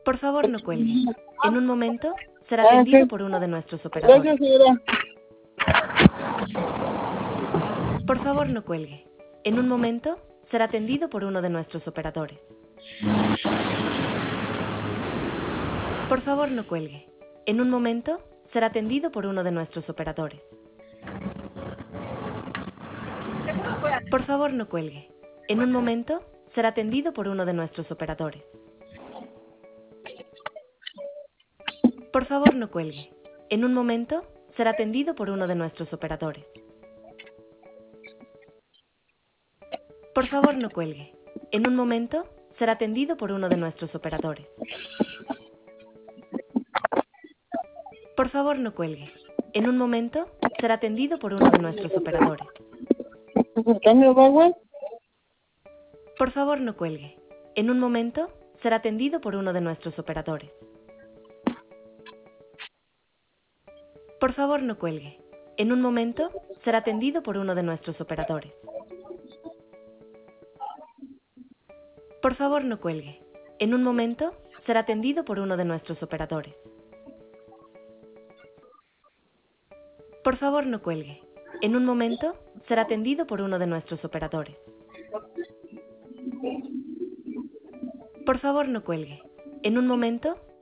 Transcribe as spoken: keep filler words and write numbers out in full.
Por favor, no cuelgue. En un momento será Ah, atendido sí. por uno de nuestros operadores. Gracias, señora. Por favor, no cuelgue. En un momento será atendido por uno de nuestros operadores. Por favor, no cuelgue. En un momento será atendido por uno de nuestros operadores. Por favor, no cuelgue. En un momento será atendido por uno de nuestros operadores. Por favor, no cuelgue. En un momento será atendido por uno de nuestros operadores. Por favor, no cuelgue. En un momento será atendido por uno de nuestros operadores. Por favor, no cuelgue. En un momento será atendido por uno de nuestros operadores. ¿El cambio va, güey? Por favor, no cuelgue. En un momento será atendido por uno de nuestros operadores. Por favor, no cuelgue. En un momento será atendido por uno de nuestros operadores. Por favor, no cuelgue. En un momento será atendido por uno de nuestros operadores. Por favor, no cuelgue. En un momento será atendido por uno de nuestros operadores. Por favor, no cuelgue. En un momento